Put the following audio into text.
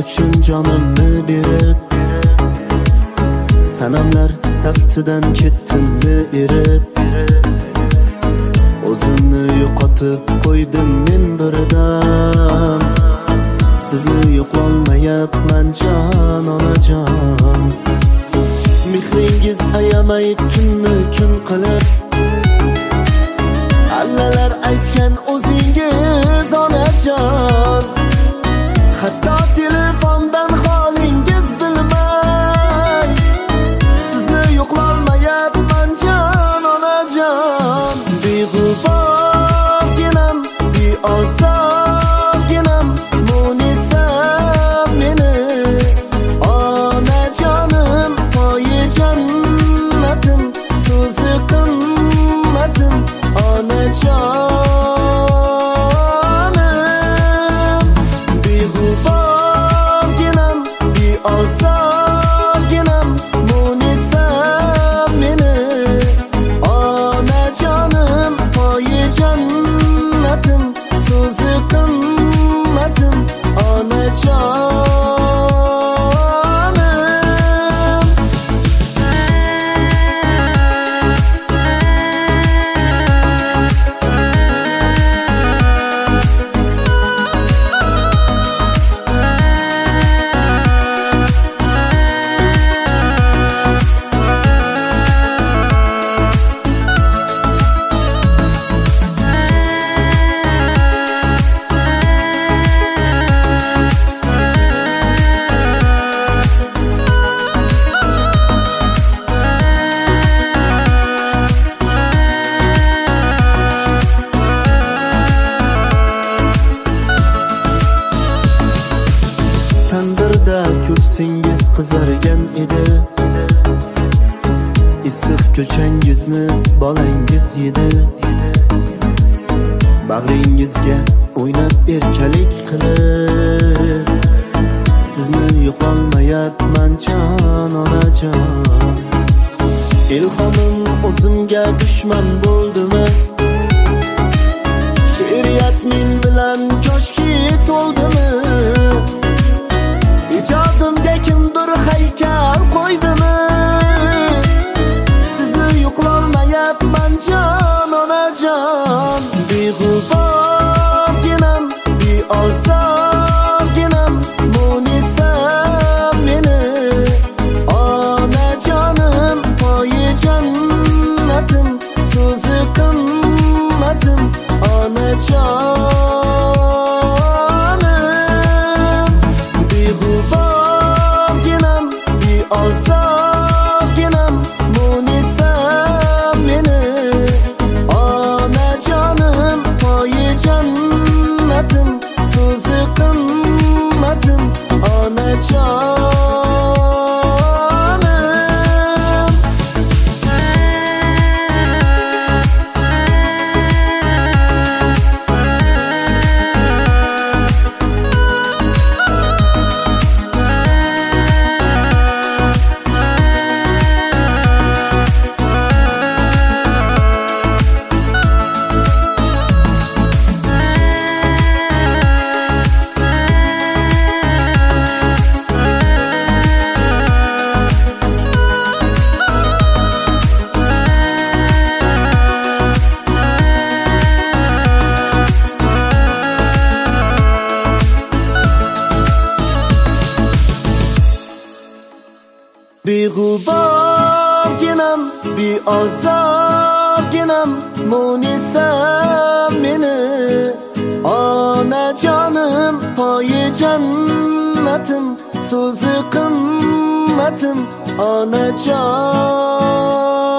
uchun jonimni berib, sanamlar taxtidan ketdimni erib, o'zimni yo'qotib qo'ydim men birdam. Sizni yo'qolmayapman jon onajon. Mehringiz ayamay kunni kun qilib, allalar aytgan o'zingiz onajon. Hatto telefondan holingiz bilmay, sizni yo'qolmayapman jon onajon. Beg'uborginam, beozorginam, munisam meni onajonim, poyi jannatim, so'zi qimmatim onajonim. Beg'uborginam, beozorginam, munisam meni onajonim, poyi jannatim, so'zi qimmatim onajonim. Tandirda ko'ksingiz qizargan edi, issiq kulchangizni bolangiz yedi. Bag'ringizga o'ynab erkalik qilib, sizni yo'qolmayapman jon onajon. Ilhomim o'zimga dushman bo'ldimi? She'riyat men bilan koshki to'ldimi? Ijodimga kimdir haykal qo'ydimi? Sizni yo'qolmayapman jon onajon. Beg'uborginam, beozorginam, munisam meni onajonim, poyi jannatim, so'zi qimmatim onajonim. Beg'uborginam, beozorginam, munisam meni onajonim, poyi jannatim, so'zi qimmatim onajonim. Beg'uborginam, beozorginam, munisam meni onajonim, poyi jannatim, so'zi qimmatim onajon.